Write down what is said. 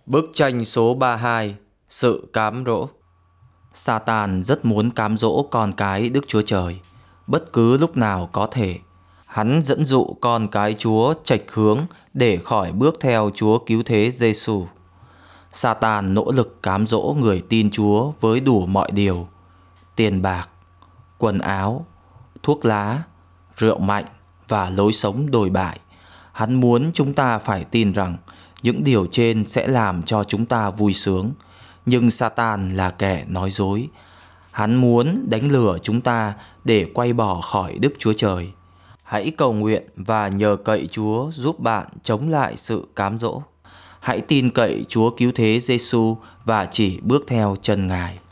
Bức tranh số 32: Sự cám dỗ. Satan rất muốn cám dỗ con cái Đức Chúa Trời bất cứ lúc nào có thể. Hắn dẫn dụ con cái Chúa chệch hướng để khỏi bước theo Chúa Cứu Thế Giêsu. Satan nỗ lực cám dỗ người tin Chúa với đủ mọi điều: tiền bạc, quần áo, thuốc lá, rượu mạnh và lối sống đồi bại. Hắn muốn chúng ta phải tin rằng những điều trên sẽ làm cho chúng ta vui sướng. Nhưng Satan là kẻ nói dối. Hắn muốn đánh lừa chúng ta để quay bỏ khỏi Đức Chúa Trời. Hãy cầu nguyện và nhờ cậy Chúa giúp bạn chống lại sự cám dỗ. Hãy tin cậy Chúa Cứu Thế Giêsu và chỉ bước theo chân Ngài.